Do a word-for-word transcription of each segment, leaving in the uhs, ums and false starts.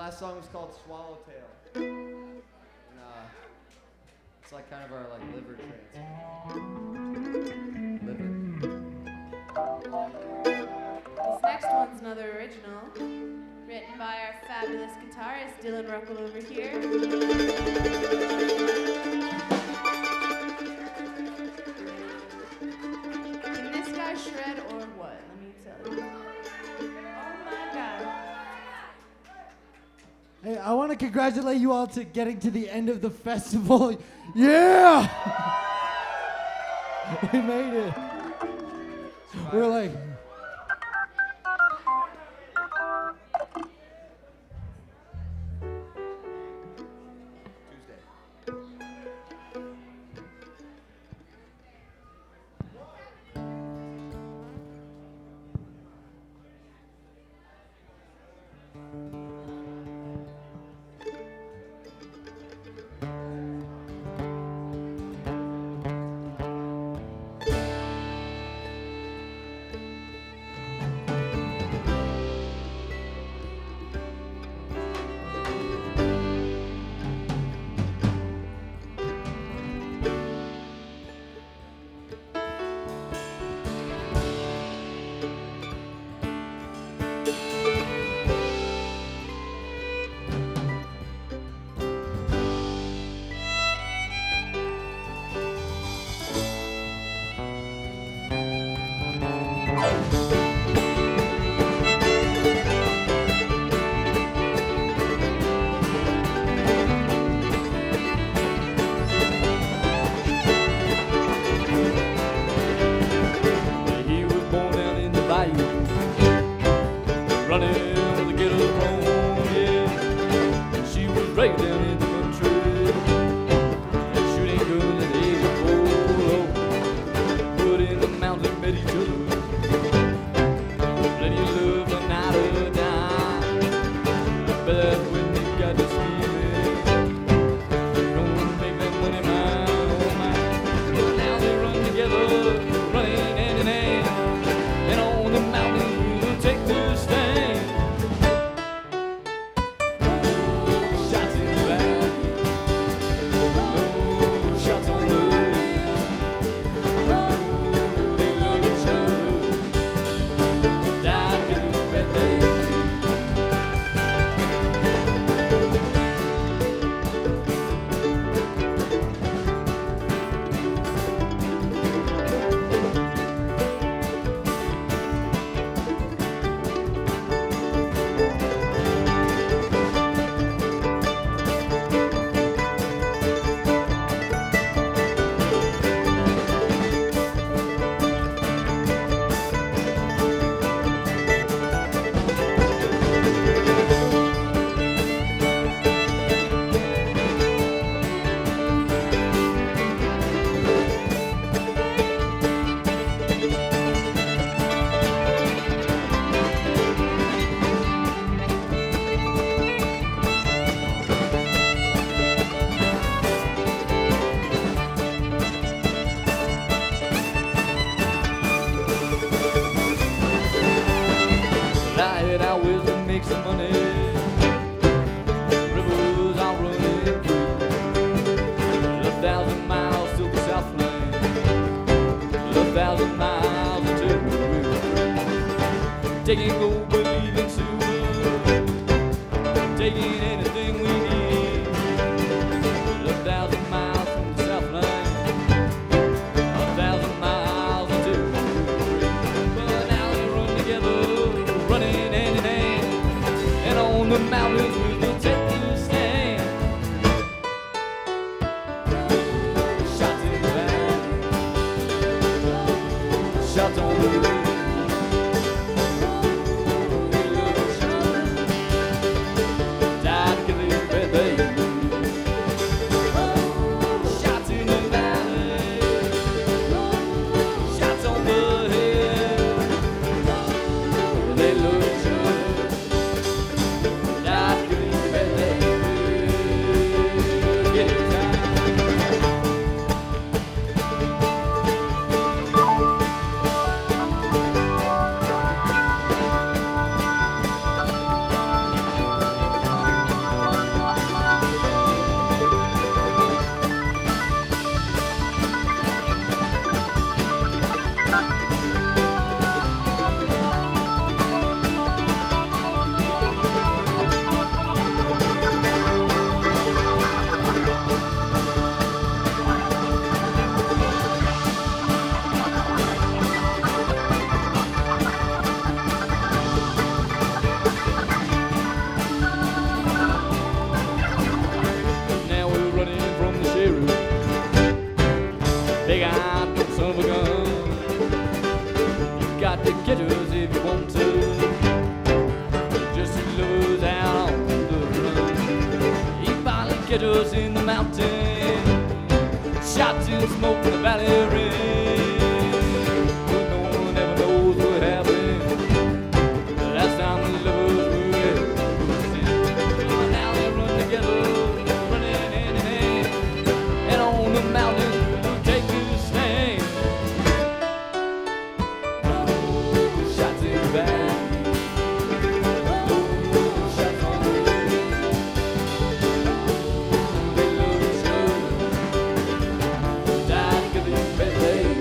last song was called Swallowtail. And, uh, it's like kind of our like liver transplant. Liver. This next one's another original, written by our fabulous guitarist Dylan Ruckle over here. Can this guy shred or what? Let me tell you. Oh my God. Hey, I want to congratulate you all to getting to the end of the festival. Yeah! We made it. We're like... They look good. Schedules in the mountain, shots in smoke in the valley ring. But no one ever knows what happened the last time the lovers were cruising. Now they run together, running hand in hand, and on the mountain we'll take this stand. Shots in the back. They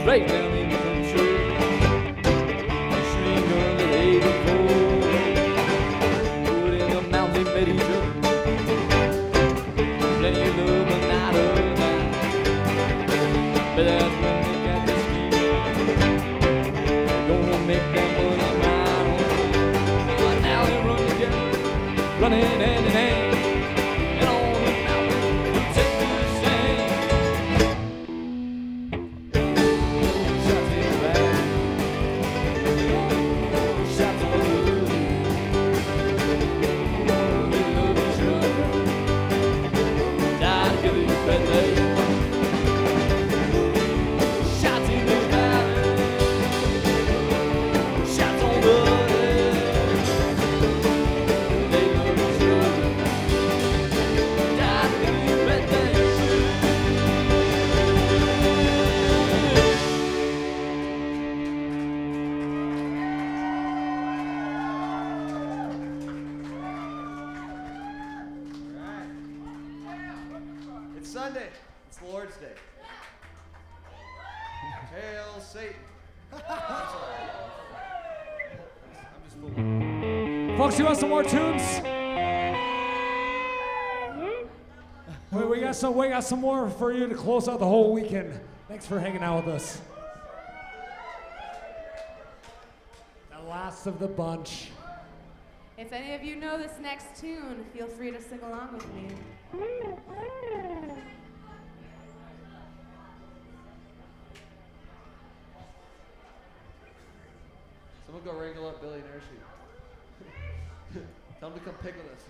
right down in the country. Shooting guns at eighty-four. Put in the mountain major. Plenty of love, but not a dime. But that's when they got the scheme. Gonna make that money mine. But now they run together, running hand in hand. And on the mountain, you take me to sing. Shots in the back. Shots on the roof. We love each other. Die together, you bet they. Shots in the valley. Shots on the left. They love each other. Die together, you bet they. Alright. It's Sunday. It's the Lord's Day. Hail Satan. I'm sorry. I'm just fooling. Folks, you want some more tunes? Wait, we got some. We got some more for you to close out the whole weekend. Thanks for hanging out with us. The last of the bunch. If any of you know this next tune, feel free to sing along with me. Someone go wrangle up Billy Nursery. Tell him to come pick with us.